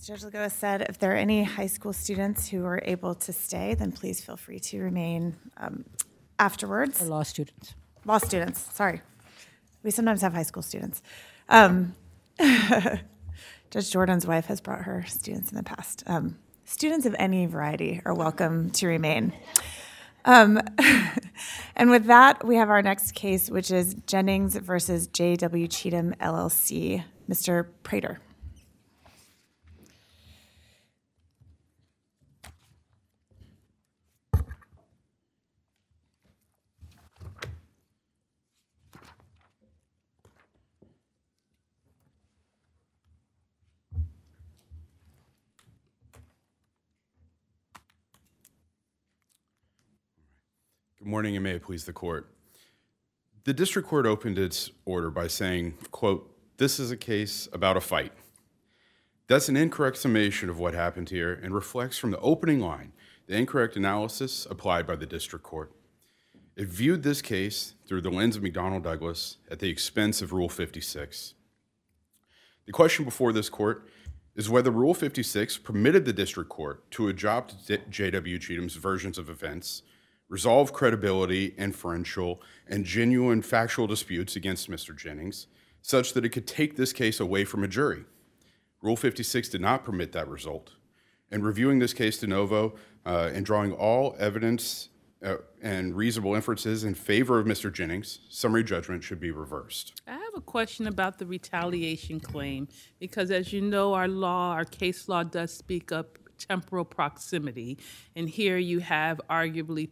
As Judge Lagoa said, if there are any high school students who are able to stay, then please feel free to remain afterwards. Or law students. Law students, sorry. We sometimes have high school students. Judge Jordan's wife has brought her students in the past. Students of any variety are welcome to remain. And with that, we have our next case, which is Jennings versus J.W. Cheatham, LLC. Mr. Prater. Good morning, and may it please the court. The district court opened its order by saying, quote, "This is a case about a fight." That's an incorrect summation of what happened here and reflects from the opening line the incorrect analysis applied by the district court. It viewed this case through the lens of McDonnell Douglas at the expense of Rule 56. The question before this court is whether Rule 56 permitted the district court to adopt J.W. Cheatham's versions of events, resolve credibility, inferential, and genuine factual disputes against Mr. Jennings, such that it could take this case away from a jury. Rule 56 did not permit that result. In reviewing this case de novo and drawing all evidence and reasonable inferences in favor of Mr. Jennings, summary judgment should be reversed. I have a question about the retaliation claim, because as you know, our case law does speak up temporal proximity, and here you have arguably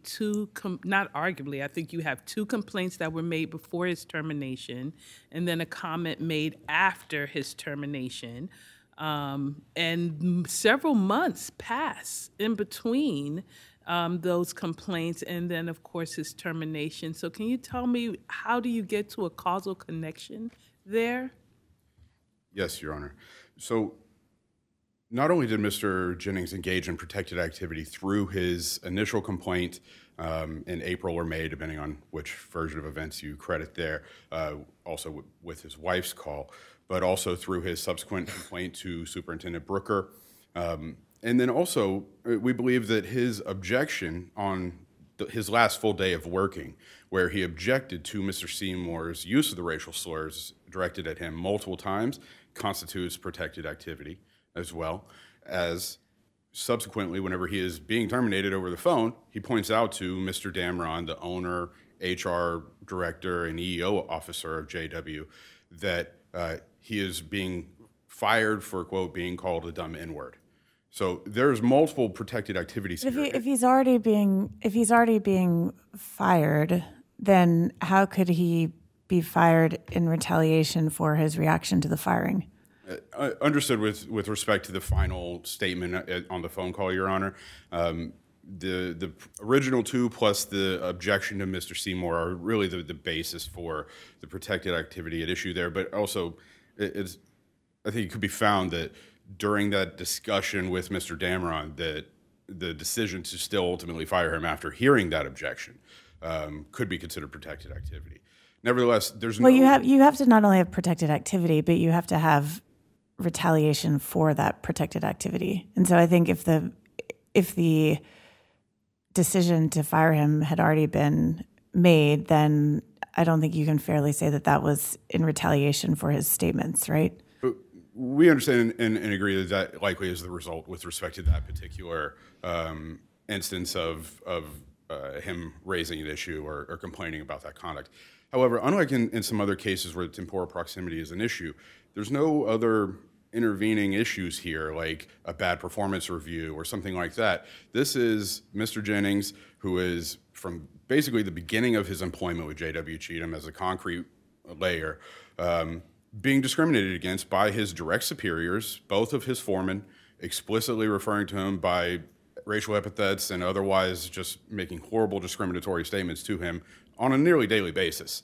I think you have two complaints that were made before his termination, and then a comment made after his termination, and several months pass in between those complaints and then, of course, his termination. So can you tell me, how do you get to a causal connection there? Yes, Your Honor. So not only did Mr. Jennings engage in protected activity through his initial complaint in April or May, depending on which version of events you credit there, also with his wife's call, but also through his subsequent complaint to Superintendent Brooker. And then also, we believe that his objection on his last full day of working, where he objected to Mr. Seymour's use of the racial slurs directed at him multiple times, constitutes protected activity, as well as subsequently, whenever he is being terminated over the phone, he points out to Mr. Damron, the owner, HR director, and EEO officer of JW, that he is being fired for, quote, being called a dumb N-word. So there's multiple protected activities here. If he's already being fired, then how could he be fired in retaliation for his reaction to the firing? Understood with respect to the final statement on the phone call, Your Honor. The original two plus the objection to Mr. Seymour are really the basis for the protected activity at issue there. But also, I think it could be found that during that discussion with Mr. Damron, that the decision to still ultimately fire him after hearing that objection could be considered protected activity. Nevertheless, you have to not only have protected activity, but you have to have retaliation for that protected activity. And so I think if the decision to fire him had already been made, then I don't think you can fairly say that that was in retaliation for his statements, right? We understand and agree that likely is the result with respect to that particular instance of him raising an issue or complaining about that conduct. However, unlike in some other cases where temporal proximity is an issue, there's no other intervening issues here, like a bad performance review or something like that. This is Mr. Jennings, who is from basically the beginning of his employment with J.W. Cheatham as a concrete layer, being discriminated against by his direct superiors, both of his foremen, explicitly referring to him by racial epithets and otherwise just making horrible discriminatory statements to him on a nearly daily basis.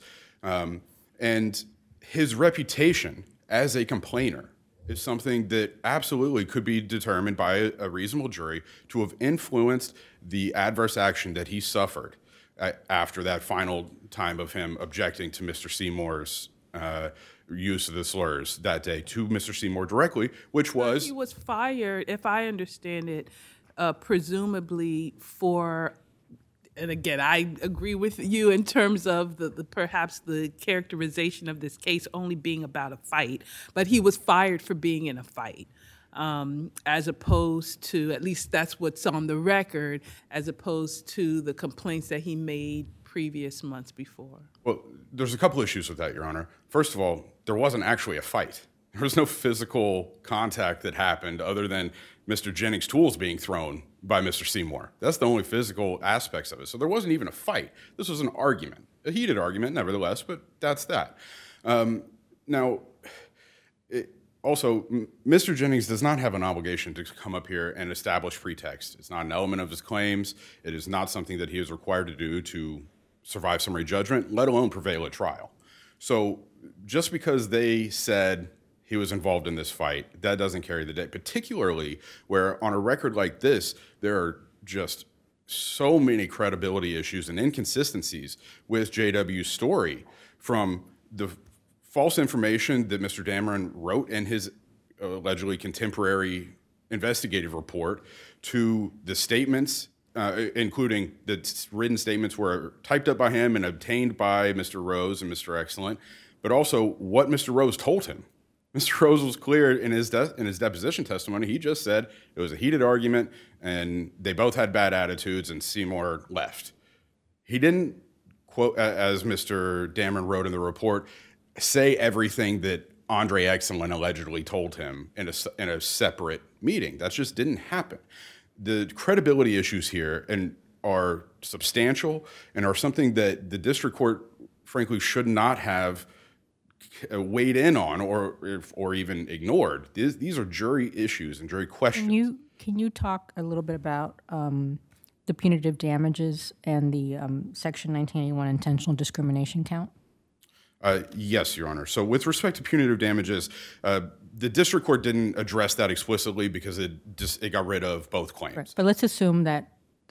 And his reputation as a complainer is something that absolutely could be determined by a reasonable jury to have influenced the adverse action that he suffered after that final time of him objecting to Mr. Seymour's use of the slurs that day to Mr. Seymour directly, which was... He was fired, if I understand it, presumably for... And again, I agree with you in terms of the perhaps the characterization of this case only being about a fight, but he was fired for being in a fight, as opposed to, at least that's what's on the record, as opposed to the complaints that he made previous months before. Well, there's a couple issues with that, Your Honor. First of all, there wasn't actually a fight. There was no physical contact that happened other than Mr. Jennings' tools being thrown by Mr. Seymour. That's the only physical aspects of it. So there wasn't even a fight. This was an argument, a heated argument, nevertheless, but that's that. Now, also, Mr. Jennings does not have an obligation to come up here and establish pretext. It's not an element of his claims. It is not something that he is required to do to survive summary judgment, let alone prevail at trial. So just because they said he was involved in this fight, that doesn't carry the day, particularly where on a record like this, there are just so many credibility issues and inconsistencies with JW's story, from the false information that Mr. Dameron wrote in his allegedly contemporary investigative report to the statements, including the written statements were typed up by him and obtained by Mr. Rose and Mr. Excellent, but also what Mr. Rose told him. Mr. Rose was clear in his deposition testimony. He just said it was a heated argument and they both had bad attitudes and Seymour left. He didn't, quote, as Mr. Dameron wrote in the report, say everything that Andre Excellent allegedly told him in a separate meeting. That just didn't happen. The credibility issues here are substantial and are something that the district court, frankly, should not have weighed in on or even ignored. These are jury issues and jury questions. Can you talk a little bit about the punitive damages and the Section 1981 intentional discrimination count? Yes, Your Honor. So with respect to punitive damages, the district court didn't address that explicitly because it got rid of both claims. Right. But let's assume that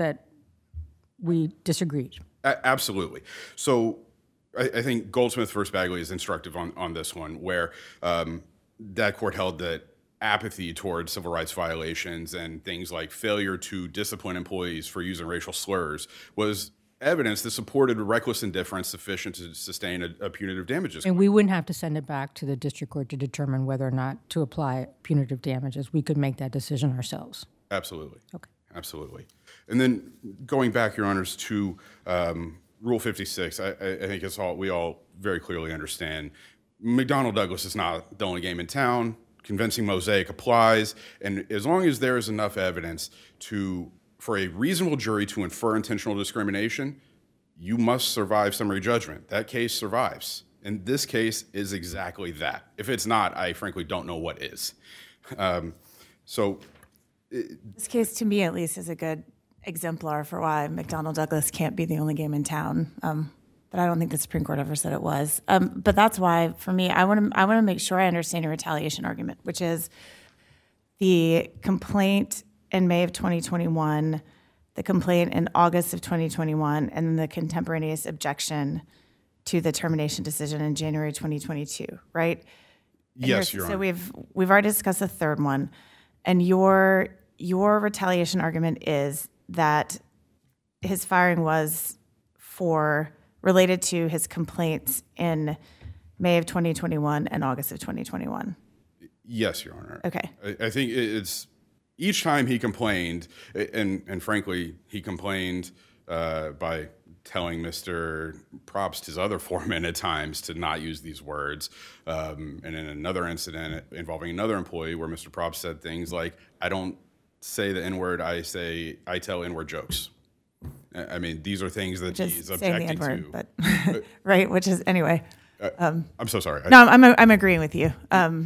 we disagreed. Absolutely. So I think Goldsmith v. Bagley is instructive on this one, where that court held that apathy towards civil rights violations and things like failure to discipline employees for using racial slurs was evidence that supported reckless indifference sufficient to sustain a punitive damages claim. And we wouldn't have to send it back to the district court to determine whether or not to apply punitive damages. We could make that decision ourselves. Absolutely. Okay. Absolutely. And then going back, Your Honors, to Rule 56, I think we all very clearly understand McDonnell Douglas is not the only game in town. Convincing mosaic applies, and as long as there is enough evidence for a reasonable jury to infer intentional discrimination, you must survive summary judgment. That case survives, and this case is exactly that. If it's not, I frankly don't know what is. This case, to me at least, is a good exemplar for why McDonnell Douglas can't be the only game in town. But I don't think the Supreme Court ever said it was. But that's why, for me, I want to make sure I understand your retaliation argument, which is the complaint in May of 2021, the complaint in August of 2021, and then the contemporaneous objection to the termination decision in January 2022, right? Yes, Your Honor. So we've already discussed the third one, and your retaliation argument is that his firing was related to his complaints in May of 2021 and August of 2021. Yes, Your Honor. Okay. I think it's each time he complained, and frankly, he complained by telling Mr. Probst, his other foreman at times, to not use these words. And in another incident involving another employee where Mr. Probst said things like, I don't say the N-word, I tell N-word jokes. I mean, these are things that he's objecting to. But right, which is, anyway. I'm so sorry. No, I'm agreeing with you.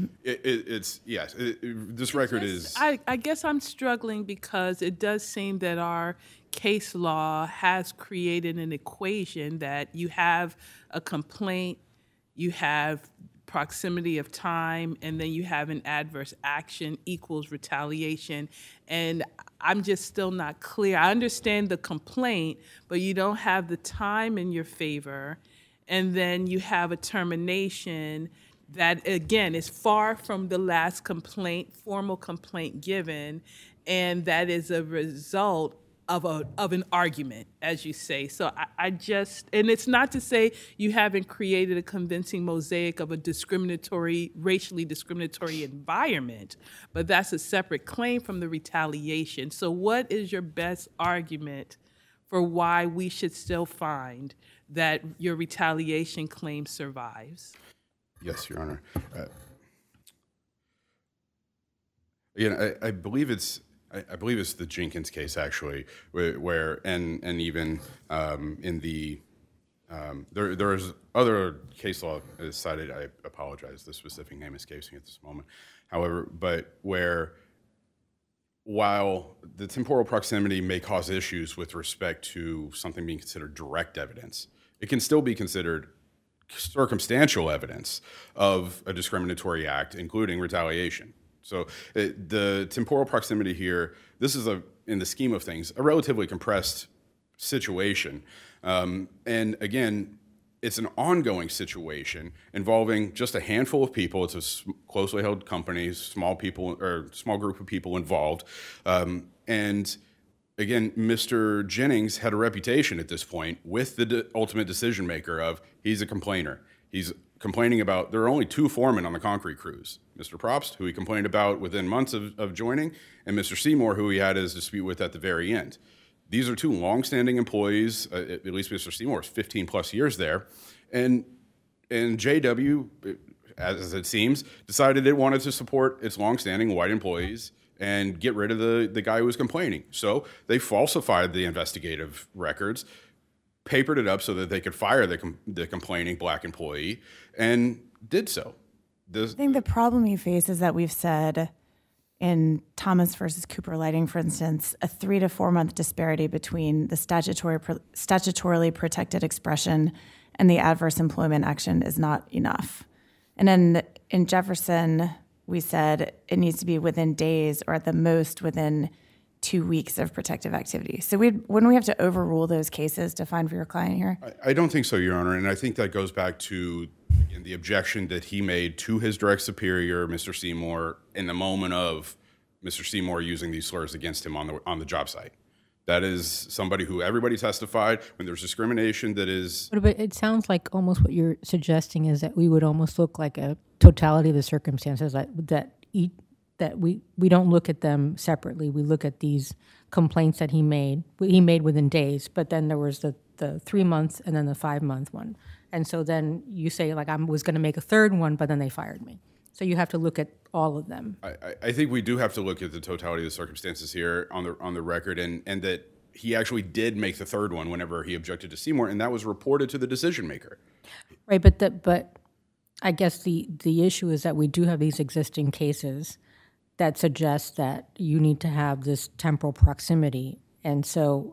This record is... I guess I'm struggling because it does seem that our case law has created an equation that you have a complaint, you have proximity of time, and then you have an adverse action equals retaliation. And I'm just still not clear. I understand the complaint, but you don't have the time in your favor. and then you have a termination that, again, is far from the last formal complaint given, and that is a result of an argument, as you say. So I just, and it's not to say you haven't created a convincing mosaic of a racially discriminatory environment, but that's a separate claim from the retaliation. So what is your best argument for why we should still find that your retaliation claim survives? Yes, Your Honor. Again, I believe it's the Jenkins case, actually, where and even in the there is other case law cited. I apologize, the specific name escapes me at this moment. However, but where while the temporal proximity may cause issues with respect to something being considered direct evidence, it can still be considered circumstantial evidence of a discriminatory act, including retaliation. So the temporal proximity here, this is, in the scheme of things, a relatively compressed situation. And again, it's an ongoing situation involving just a handful of people. It's a closely held company, small group of people involved. And again, Mr. Jennings had a reputation at this point with the ultimate decision maker of he's a complainer. He's complaining about, there are only two foremen on the concrete crews, Mr. Probst, who he complained about within months of joining, and Mr. Seymour, who he had his dispute with at the very end. These are two longstanding employees, at least Mr. Seymour is 15 plus years there, and JW, as it seems, decided it wanted to support its longstanding white employees and get rid of the guy who was complaining. So they falsified the investigative records, papered it up so that they could fire the complaining black employee, and did so. I think the problem you face is that we've said in Thomas versus Cooper Lighting, for instance, a 3 to 4 month disparity between the statutorily protected expression and the adverse employment action is not enough. And then in Jefferson, we said it needs to be within days or at the most within 2 weeks of protective activity. So wouldn't we have to overrule those cases to find for your client here? I don't think so, Your Honor, and I think that goes back to the objection that he made to his direct superior, Mr. Seymour, in the moment of Mr. Seymour using these slurs against him on the job site. That is somebody who everybody testified when there's discrimination that is... But it sounds like almost what you're suggesting is that we would almost look like a totality of the circumstances that we don't look at them separately. We look at these complaints that he made within days, but then there was the 3 months and then the 5 month one. And so then you say, like, I was going to make a third one, but then they fired me. So you have to look at all of them. I think we do have to look at the totality of the circumstances here on the record, and that he actually did make the third one whenever he objected to Seymour, and that was reported to the decision maker. Right, but I guess the issue is that we do have these existing cases that suggest that you need to have this temporal proximity. And so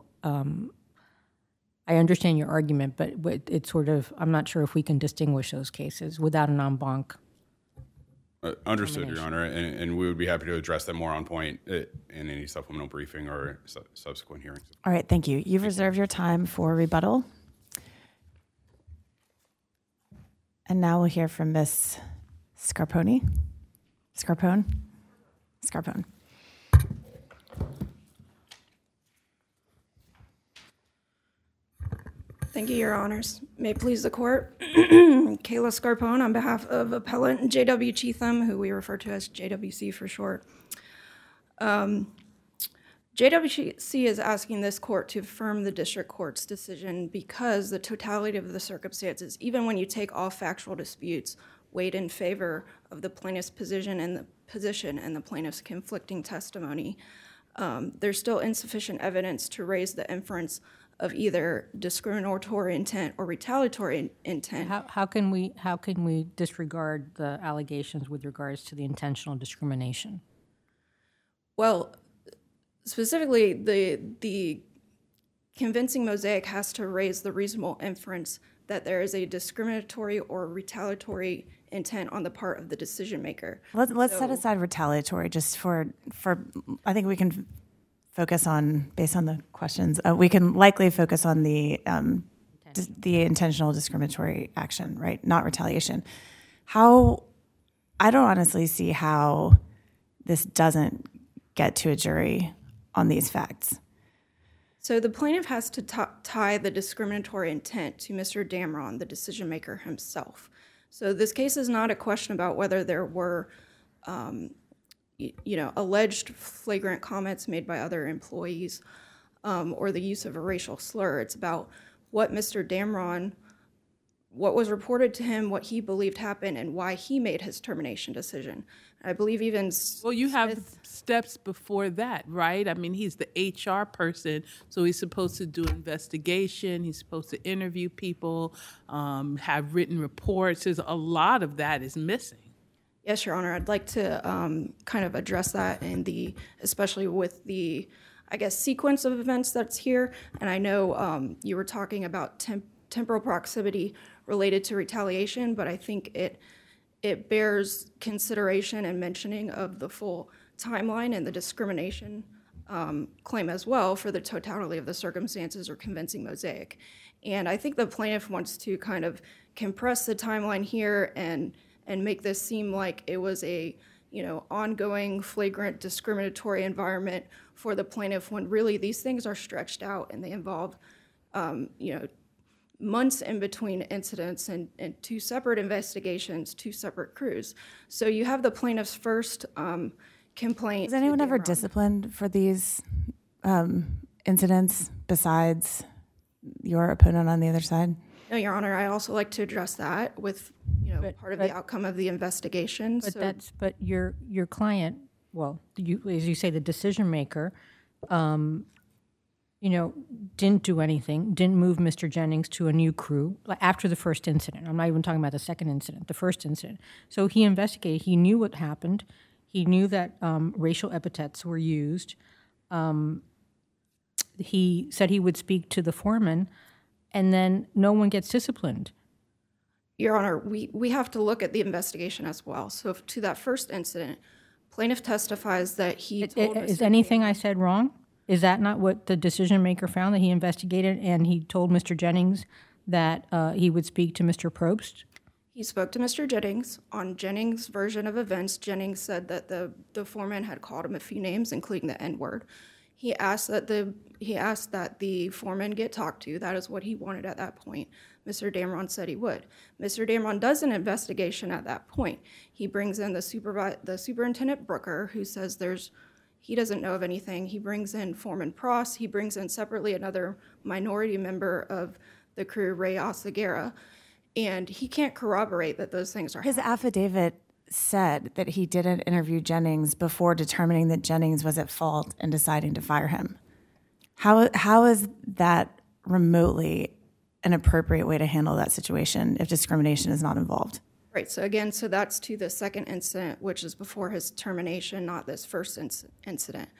I understand your argument, but it's sort of, I'm not sure if we can distinguish those cases without an en banc. Understood, Your Honor, and we would be happy to address them more on point in any supplemental briefing or subsequent hearings. All right, thank you. You've reserved your time for rebuttal. And now we'll hear from Ms. Scarpone. Scarpone. Thank you, Your Honors. May it please the Court. Kayla Scarpone on behalf of Appellant J.W. Cheatham, who we refer to as JWC for short. JWC is asking this court to affirm the district court's decision because the totality of the circumstances, even when you take all factual disputes, weighed in favor of the plaintiff's position and the plaintiff's conflicting testimony. There's still insufficient evidence to raise the inference of either discriminatory intent or retaliatory intent. How can we disregard the allegations with regards to the intentional discrimination? Well, specifically, the convincing mosaic has to raise the reasonable inference that there is a discriminatory or retaliatory intent on the part of the decision maker. Let's set aside retaliatory just for I think we can focus on, based on the questions, we can likely focus on the the intentional discriminatory action, right? Not retaliation. I don't honestly see how this doesn't get to a jury on these facts. So the plaintiff has to tie the discriminatory intent to Mr. Damron, the decision maker himself. So this case is not a question about whether there were, alleged flagrant comments made by other employees or the use of a racial slur. It's about what Mr. Damron, what was reported to him, what he believed happened, and why he made his termination decision. I believe even Well, you have steps before that, right? I mean, he's the HR person, so he's supposed to do investigation. He's supposed to interview people, have written reports. There's a lot of that is missing. Yes, Your Honor. I'd like to kind of address that especially with the, I guess, sequence of events that's here. And I know you were talking about temporal proximity related to retaliation, but I think it bears consideration and mentioning of the full timeline and the discrimination claim as well for the totality of the circumstances or convincing mosaic. And I think the plaintiff wants to kind of compress the timeline here and make this seem like it was a ongoing flagrant discriminatory environment for the plaintiff when really these things are stretched out and they involve months in between incidents and two separate investigations, two separate crews. So you have the plaintiff's first complaint. Is anyone ever disciplined for these incidents besides your opponent on the other side? No, Your Honor. I also like to address that with part of the outcome of the investigation. But your client, well, as you say, the decision maker, didn't do anything, didn't move Mr. Jennings to a new crew after the first incident. I'm not even talking about the second incident, the first incident. So he investigated. He knew what happened. He knew that racial epithets were used. He said he would speak to the foreman, and then no one gets disciplined. Your Honor, we have to look at the investigation as well. So to that first incident, plaintiff testifies that he told Mr. Is anything I said wrong? Is that not what the decision maker found, that he investigated and he told Mr. Jennings that he would speak to Mr. Probst? He spoke to Mr. Jennings. On Jennings' version of events, Jennings said that the foreman had called him a few names, including the N-word. He asked that the foreman get talked to. That is what he wanted at that point. Mr. Damron said he would. Mr. Damron does an investigation at that point. He brings in the superintendent Brooker, who says he doesn't know of anything. He brings in Foreman Pross. He brings in separately another minority member of the crew, Ray Oseguera, and he can't corroborate that those things are happening. His affidavit said that he didn't interview Jennings before determining that Jennings was at fault and deciding to fire him. How is that remotely an appropriate way to handle that situation if discrimination is not involved? Right, so that's to the second incident, which is before his termination, not this first incident.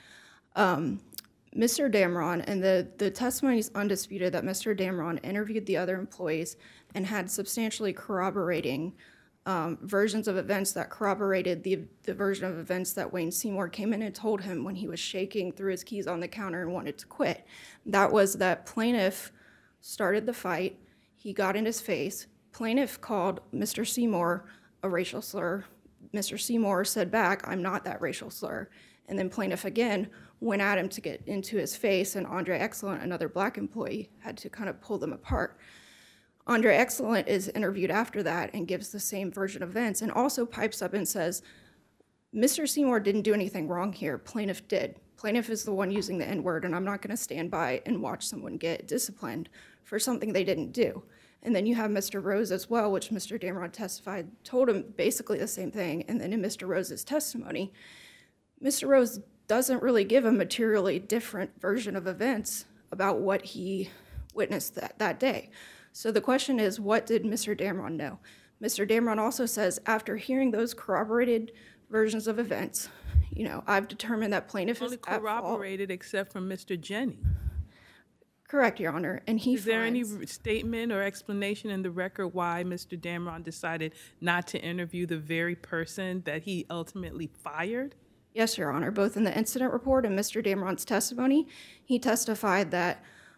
Mr. Damron, and the testimony is undisputed that Mr. Damron interviewed the other employees and had substantially corroborating versions of events that corroborated the version of events that Wayne Seymour came in and told him when he was shaking through his keys on the counter and wanted to quit. That was that plaintiff started the fight, he got in his face, plaintiff called Mr. Seymour a racial slur. Mr. Seymour said back, "I'm not that racial slur." And then plaintiff again went at him to get into his face, and Andre Excellent, another black employee, had to kind of pull them apart. Andre Excellent is interviewed after that and gives the same version of events and also pipes up and says, Mr. Seymour didn't do anything wrong here, plaintiff did. Plaintiff is the one using the N-word, and I'm not going to stand by and watch someone get disciplined for something they didn't do. And then you have Mr. Rose as well, which Mr. Damron testified, told him basically the same thing. And then in Mr. Rose's testimony, Mr. Rose doesn't really give a materially different version of events about what he witnessed that day. So the question is, what did Mr. Damron know? Mr. Damron also says, after hearing those corroborated versions of events, I've determined that plaintiff is at fault. Only corroborated except from Mr. Jennings. Correct, Your Honor. And is there any statement or explanation in the record why Mr. Damron decided not to interview the very person that he ultimately fired? Yes, Your Honor. Both in the incident report and Mr. Damron's testimony, he testified that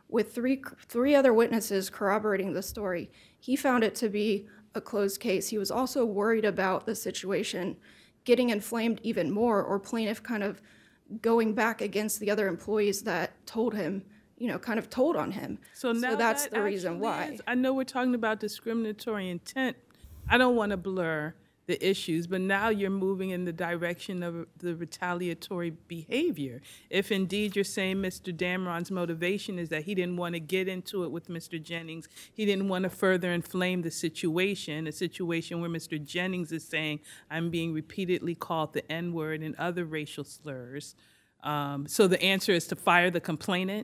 with three other witnesses corroborating the story, he found it to be a closed case. He was also worried about the situation getting inflamed even more, or plaintiff kind of going back against the other employees that told him, kind of told on him. So now that's that the reason actually why. I know we're talking about discriminatory intent. I don't want to blur the issues, but now you're moving in the direction of the retaliatory behavior. If indeed you're saying Mr. Damron's motivation is that he didn't want to get into it with Mr. Jennings, he didn't want to further inflame the situation, a situation where Mr. Jennings is saying, I'm being repeatedly called the N-word and other racial slurs. So the answer is to fire the complainant?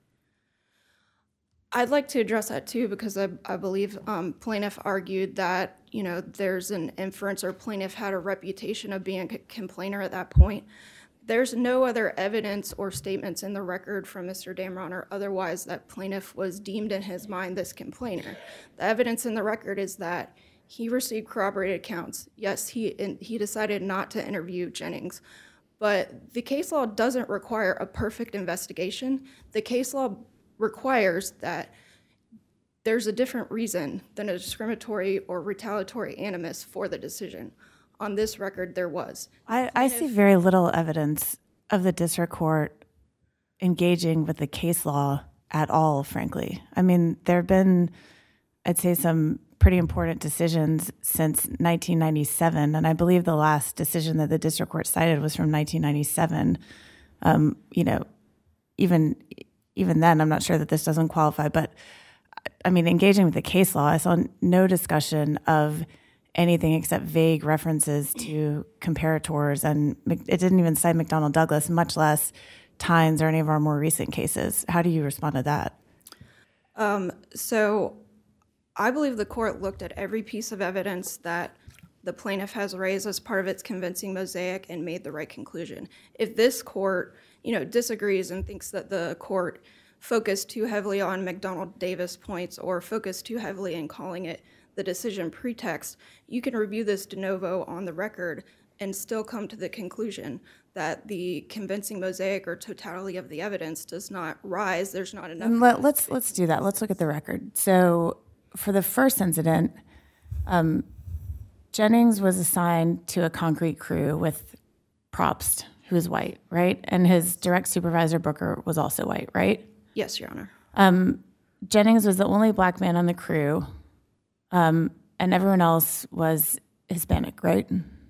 I'd like to address that too, because I believe plaintiff argued that, there's an inference, or plaintiff had a reputation of being a complainer at that point. There's no other evidence or statements in the record from Mr. Damron or otherwise that plaintiff was deemed in his mind this complainer. The evidence in the record is that he received corroborated accounts. Yes, he decided not to interview Jennings, but the case law doesn't require a perfect investigation. The case law requires that there's a different reason than a discriminatory or retaliatory animus for the decision. On this record, there was. I see very little evidence of the district court engaging with the case law at all, frankly. I mean, there have been, I'd say, some pretty important decisions since 1997, and I believe the last decision that the district court cited was from 1997. Even then, I'm not sure that this doesn't qualify, but I mean, engaging with the case law, I saw no discussion of anything except vague references to comparators, and it didn't even cite McDonnell Douglas, much less Tynes or any of our more recent cases. How do you respond to that? So I believe the court looked at every piece of evidence that the plaintiff has raised as part of its convincing mosaic and made the right conclusion. If this court, disagrees and thinks that the court focused too heavily on McDonnell Davis points or focused too heavily in calling it the decision pretext, you can review this de novo on the record and still come to the conclusion that the convincing mosaic or totality of the evidence does not rise. There's not enough. Let's do that. Let's look at the record. So for the first incident, Jennings was assigned to a concrete crew with Probst, who is white, right? And his direct supervisor, Booker, was also white, right? Yes, Your Honor. Jennings was the only black man on the crew, and everyone else was Hispanic, right?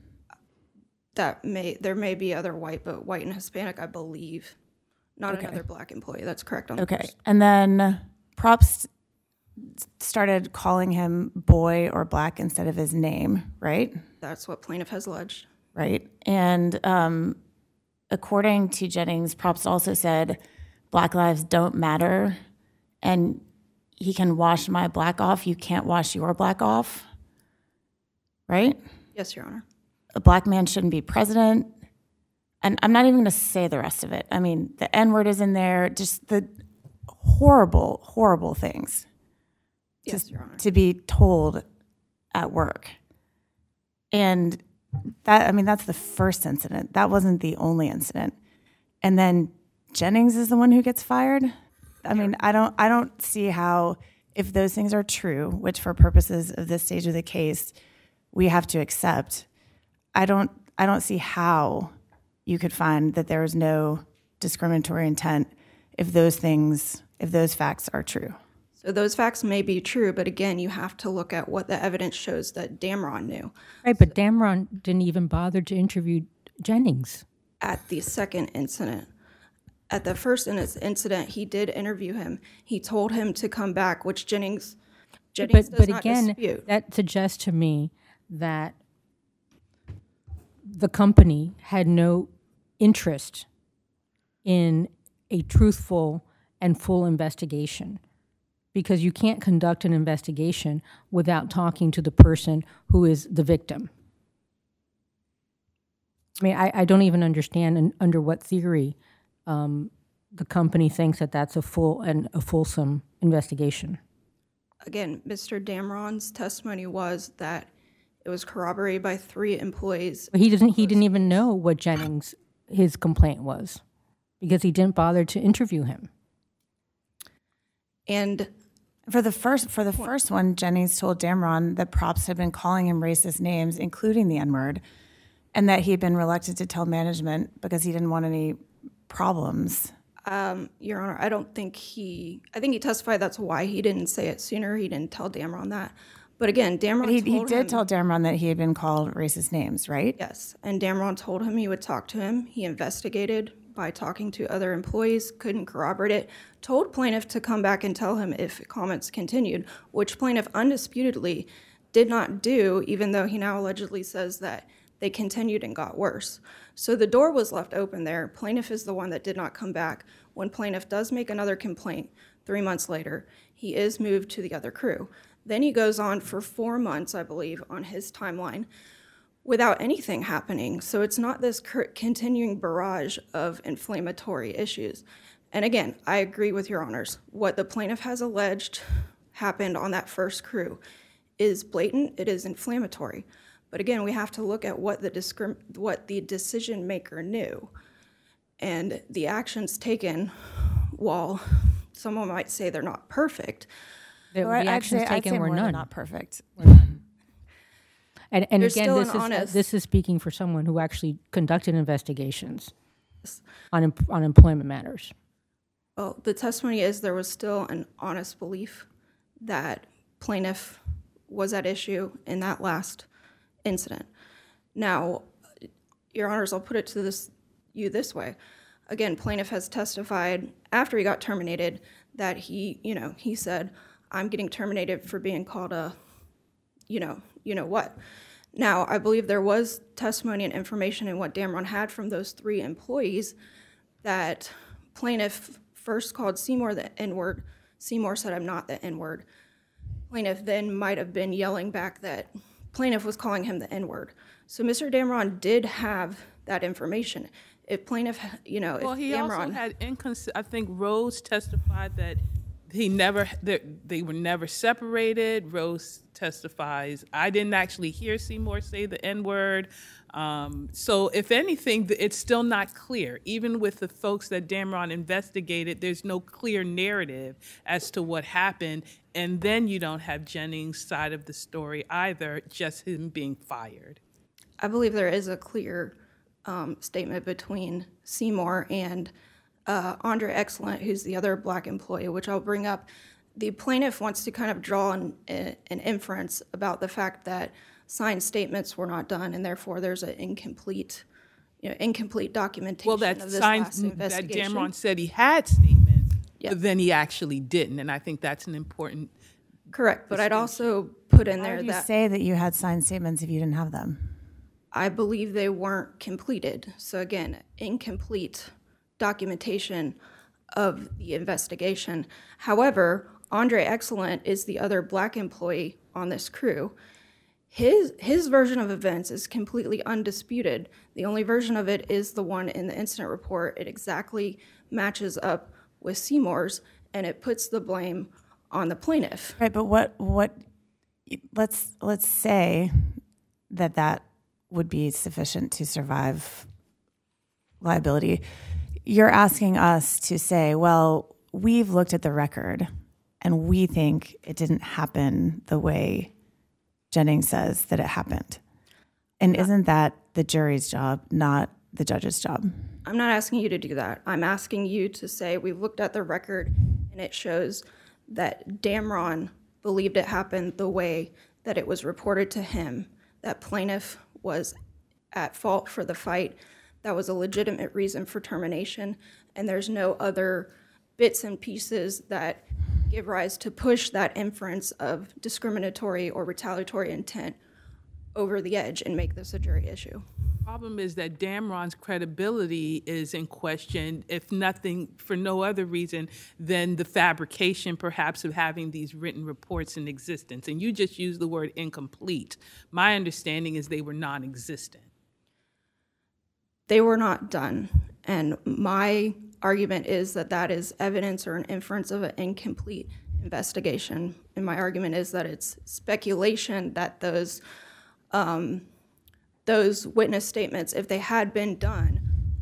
There may be other white, but white and Hispanic, I believe. Not Okay. another black employee. That's correct. Okay. And then Probst started calling him boy or black instead of his name, right? That's what plaintiff has alleged. Right. And according to Jennings, Probst also said, Black lives don't matter, and he can wash my black off. You can't wash your black off, right? Yes, Your Honor. A black man shouldn't be president. And I'm not even going to say the rest of it. I mean, the N-word is in there, just the horrible, horrible things Yes, Your Honor. to be told at work. And that's the first incident. That wasn't the only incident. And then Jennings is the one who gets fired. I mean, I don't see how, if those things are true, which for purposes of this stage of the case, we have to accept. I don't see how you could find that there is no discriminatory intent if those facts are true. So those facts may be true, but again, you have to look at what the evidence shows that Damron knew. Right, but Damron didn't even bother to interview Jennings. At the second incident. At the first incident, he did interview him. He told him to come back, which Jennings does not dispute. That suggests to me that the company had no interest in a truthful and full investigation, because you can't conduct an investigation without talking to the person who is the victim. I mean, I don't even understand under what theory the company thinks that that's a full and a fulsome investigation. Again, Mr. Damron's testimony was that it was corroborated by 3 employees. But he didn't even know what Jennings, his complaint was, because he didn't bother to interview him. And For the first one, Jennings told Damron that props had been calling him racist names, including the N-word, and that he had been reluctant to tell management because he didn't want any problems. Your Honor, I think he testified that's why he didn't say it sooner. He didn't tell Damron that. But again, Damron He did tell Damron that he had been called racist names, right? Yes, and Damron told him he would talk to him. He investigated by talking to other employees, couldn't corroborate it, told plaintiff to come back and tell him if comments continued, which plaintiff undisputedly did not do, even though he now allegedly says that they continued and got worse. So the door was left open there. Plaintiff is the one that did not come back. When plaintiff does make another complaint 3 months later, he is moved to the other crew. Then he goes on for 4 months, I believe, on his timeline without anything happening. So it's not this continuing barrage of inflammatory issues. And again, I agree with your honors. What the plaintiff has alleged happened on that first crew is blatant, it is inflammatory. But again, we have to look at what the decision maker knew. And the actions taken, while someone might say they're not perfect, The actions taken were none. Not perfect. And There's again, still an honest- this is speaking for someone who actually conducted investigations on employment matters. well, the testimony is there was still an honest belief that plaintiff was at issue in that last incident. Now, your honors, I'll put it to you this way. Again, plaintiff has testified after he got terminated that he said, I'm getting terminated for being called a, you know what. Now, I believe there was testimony and information in what Damron had from those 3 employees that plaintiff first called Seymour the N-word. Seymour said, I'm not the N-word. Plaintiff then might have been yelling back that plaintiff was calling him the N-word. So Mr. Damron did have that information. If plaintiff, Well, he also Damron had I think Rose testified that they were never separated. Rose testifies, I didn't actually hear Seymour say the N-word. So if anything, it's still not clear. Even with the folks that Damron investigated, there's no clear narrative as to what happened. And then you don't have Jennings' side of the story either, just him being fired. I believe there is a clear statement between Seymour and Andre Excellent, who's the other black employee, which I'll bring up. The plaintiff wants to kind of draw an inference about the fact that signed statements were not done, and therefore there's an incomplete documentation of this last investigation. That Damron said he had statements, Yes. but then he actually didn't, and I think that's an important. Correct, but I'd also put in Why there would you that say that you had signed statements if you didn't have them? I believe they weren't completed. So again, incomplete documentation of the investigation. However, Andre Excellent is the other black employee on this crew. His version of events is completely undisputed. The only version of it is the one in the incident report. It exactly matches up with Seymour's, and it puts the blame on the plaintiff. Right, but what let's say that would be sufficient to survive liability. You're asking us to say, well, we've looked at the record and we think it didn't happen the way Jennings says that it happened. And isn't that the jury's job, not the judge's job? I'm not asking you to do that. I'm asking you to say we've looked at the record and it shows that Damron believed it happened the way that it was reported to him, that plaintiff was at fault for the fight. That was a legitimate reason for termination, and there's no other bits and pieces that give rise to push that inference of discriminatory or retaliatory intent over the edge and make this a jury issue. The problem is that Damron's credibility is in question, if nothing, for no other reason than the fabrication, perhaps, of having these written reports in existence. And you just used the word incomplete. My understanding is they were non-existent. They were not done, and my argument is that that is evidence or an inference of an incomplete investigation. And my argument is that it's speculation that those witness statements, if they had been done,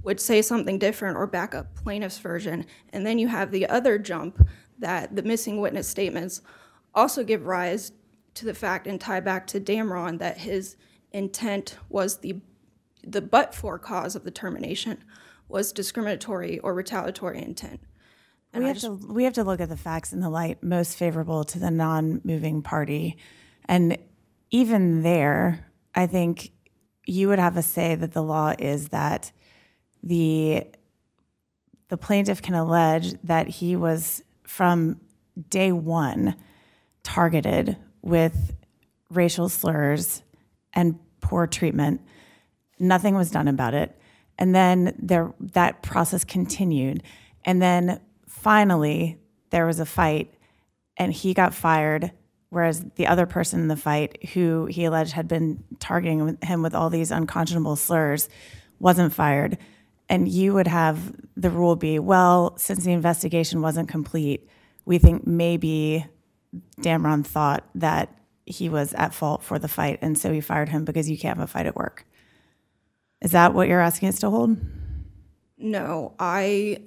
would say something different or back up plaintiff's version. And then you have the other jump that the missing witness statements also give rise to the fact and tie back to Damron that his intent was the but-for cause of the termination was discriminatory or retaliatory intent. And we have to look at the facts in the light most favorable to the non-moving party. And even there, I think you would have a say that the law is that the plaintiff can allege that he was from day one targeted with racial slurs and poor treatment. Nothing was done about it. And then that process continued. And then finally, there was a fight, and he got fired, whereas the other person in the fight, who he alleged had been targeting him with all these unconscionable slurs, wasn't fired. And you would have the rule be, well, since the investigation wasn't complete, we think maybe Damron thought that he was at fault for the fight, and so he fired him because you can't have a fight at work. Is that what you're asking us to hold? No, I'm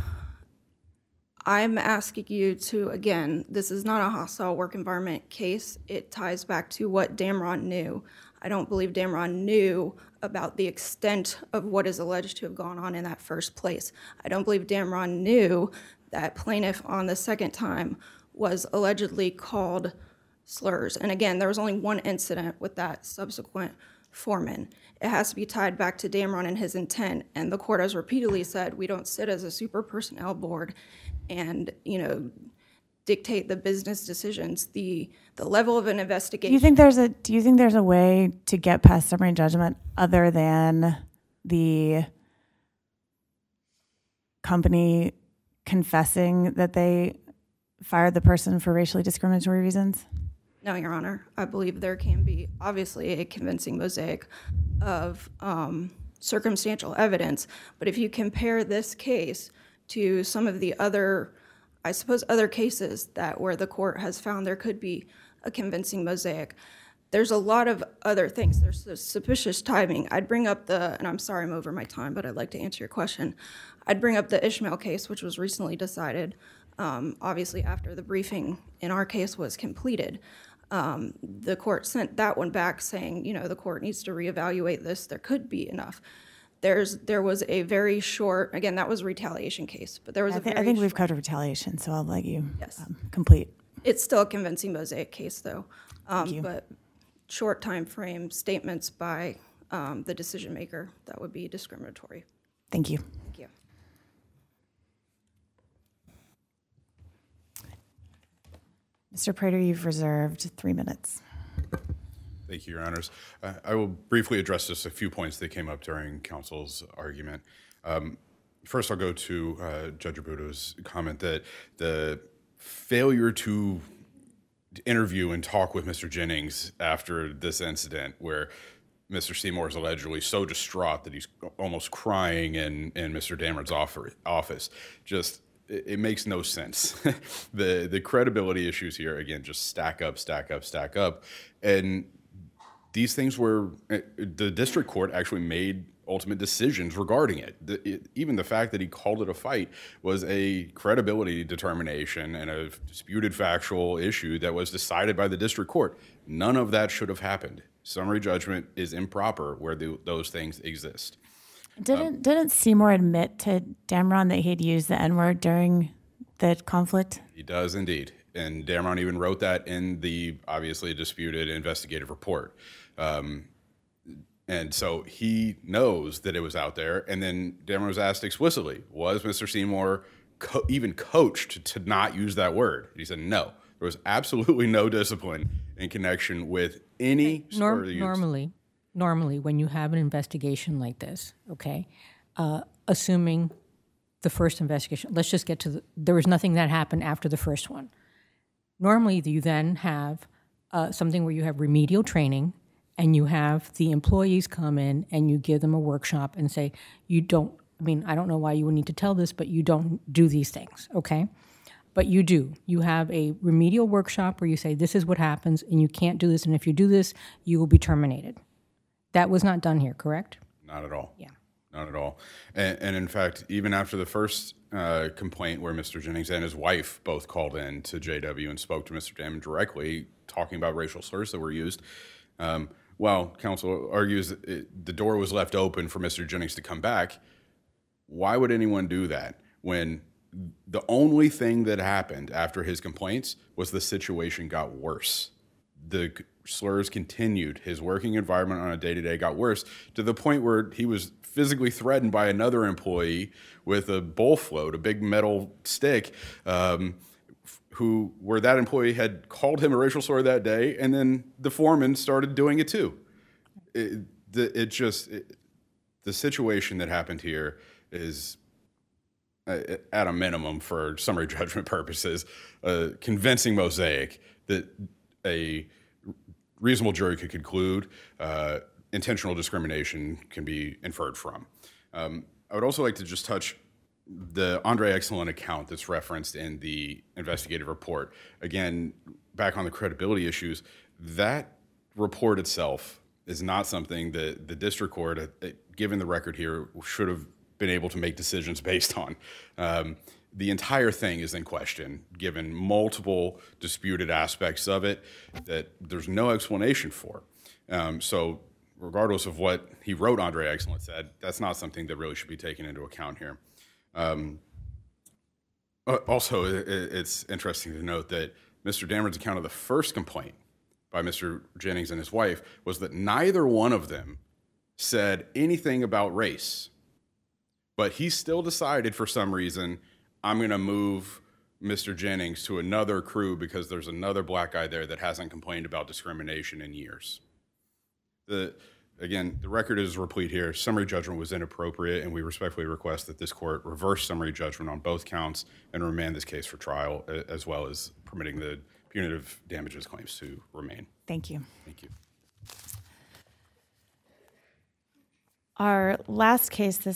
asking you to, again, this is not a hostile work environment case. It ties back to what Damron knew. I don't believe Damron knew about the extent of what is alleged to have gone on in that first place. I don't believe Damron knew that plaintiff on the second time was allegedly called slurs. And again, there was only one incident with that subsequent foreman. It has to be tied back to Damron and his intent. And the court has repeatedly said, we don't sit as a super personnel board and, dictate the business decisions. The level of an investigation. Do you think there's a way to get past summary judgment other than the company confessing that they fired the person for racially discriminatory reasons? No, Your Honor. I believe there can be obviously a convincing mosaic of circumstantial evidence. But if you compare this case to some of the other, I suppose, other cases where the court has found there could be a convincing mosaic, there's a lot of other things. There's the suspicious timing. I'd bring up and I'm sorry I'm over my time, but I'd like to answer your question. I'd bring up the Ishmael case, which was recently decided, obviously after the briefing in our case was completed. The court sent that one back saying, the court needs to reevaluate this. There could be enough. There was a very short, again, that was a retaliation case, but there was I think we've covered retaliation, so I'll let you complete. It's still a convincing mosaic case, though. Thank you. But short time frame statements by the decision maker, that would be discriminatory. Thank you. Thank you. Mr. Prater, you've reserved 3 minutes. Thank you, Your Honors. I will briefly address just a few points that came up during counsel's argument. First, I'll go to Judge Abuto's comment that the failure to interview and talk with Mr. Jennings after this incident, where Mr. Seymour is allegedly so distraught that he's almost crying in Mr. Damron's office, just it makes no sense. The credibility issues here, again, just stack up. And these things the district court actually made ultimate decisions regarding it. Even the fact that he called it a fight was a credibility determination and a disputed factual issue that was decided by the district court. None of that should have happened. Summary judgment is improper where those things exist. Didn't Seymour admit to Damron that he'd used the N-word during the conflict? He does indeed. And Damron even wrote that in the obviously disputed investigative report. And so he knows that it was out there. And then Damron was asked explicitly, was Mr. Seymour even coached to not use that word? He said no. There was absolutely no discipline in connection with any slur used. Normally, when you have an investigation like this, okay, assuming the first investigation, let's just get to there was nothing that happened after the first one. Normally, you then have something where you have remedial training and you have the employees come in and you give them a workshop and say, I don't know why you would need to tell this, but you don't do these things, okay? But you do. You have a remedial workshop where you say, this is what happens and you can't do this, and if you do this, you will be terminated. That was not done here, correct? Not at all. Yeah. Not at all. And in fact, even after the first complaint where Mr. Jennings and his wife both called in to JW and spoke to Mr. Damon directly, talking about racial slurs that were used, while counsel argues that the door was left open for Mr. Jennings to come back, why would anyone do that when the only thing that happened after his complaints was the situation got worse? The slurs continued. His working environment on a day-to-day got worse to the point where he was physically threatened by another employee with a bowl float, a big metal stick, where that employee had called him a racial slur that day, and then the foreman started doing it too. The situation that happened here is, at a minimum for summary judgment purposes, a convincing mosaic that a reasonable jury could conclude intentional discrimination can be inferred from. I would also like to just touch the Andre Excellent account that's referenced in the investigative report. Again, back on the credibility issues, that report itself is not something that the district court, given the record here, should have been able to make decisions based on. The entire thing is in question, given multiple disputed aspects of it that there's no explanation for. So regardless of what he wrote, Andre Excellent said, that's not something that really should be taken into account here. Also, it's interesting to note that Mr. Dameron's account of the first complaint by Mr. Jennings and his wife was that neither one of them said anything about race. But he still decided for some reason, I'm going to move Mr. Jennings to another crew because there's another black guy there that hasn't complained about discrimination in years. Again, the record is replete here. Summary judgment was inappropriate, and we respectfully request that this court reverse summary judgment on both counts and remand this case for trial, as well as permitting the punitive damages claims to remain. Thank you. Thank you. Our last case this